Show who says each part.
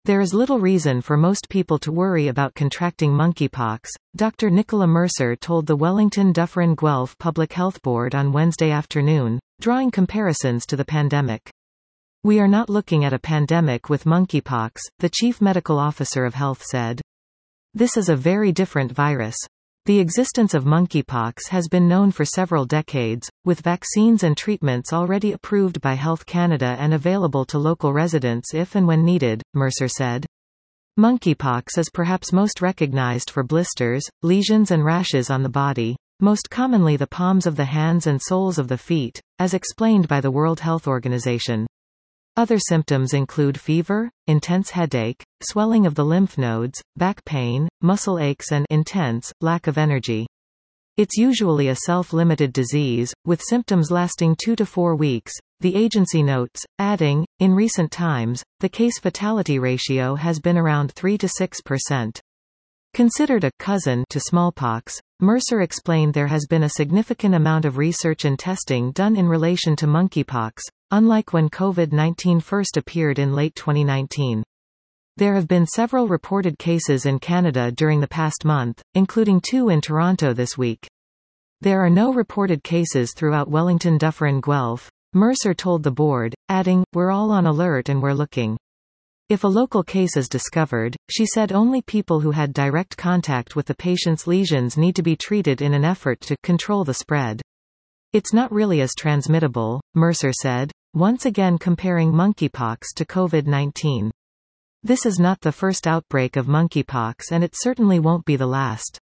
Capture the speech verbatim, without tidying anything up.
Speaker 1: There is little reason for most people to worry about contracting monkeypox, Doctor Nicola Mercer told the Wellington Dufferin Guelph Public Health Board on Wednesday afternoon, drawing comparisons to the pandemic. We are not looking at a pandemic with monkeypox, the chief medical officer of health said. This is a very different virus. The existence of monkeypox has been known for several decades, with vaccines and treatments already approved by Health Canada and available to local residents if and when needed, Mercer said. Monkeypox is perhaps most recognized for blisters, lesions and rashes on the body, most commonly the palms of the hands and soles of the feet, as explained by the World Health Organization. Other symptoms include fever, intense headache, swelling of the lymph nodes, back pain, muscle aches and intense lack of energy. It's usually a self-limited disease, with symptoms lasting two to four weeks, the agency notes, adding, in recent times, the case fatality ratio has been around three to six percent. Considered a cousin to smallpox, Mercer explained there has been a significant amount of research and testing done in relation to monkeypox, unlike when COVID nineteen first appeared in late twenty nineteen. There have been several reported cases in Canada during the past month, including two in Toronto this week. There are no reported cases throughout Wellington Dufferin Guelph, Mercer told the board, adding, "We're all on alert and we're looking." If a local case is discovered, she said only people who had direct contact with the patient's lesions need to be treated in an effort to control the spread. It's not really as transmittable, Mercer said, once again comparing monkeypox to COVID nineteen. This is not the first outbreak of monkeypox and it certainly won't be the last.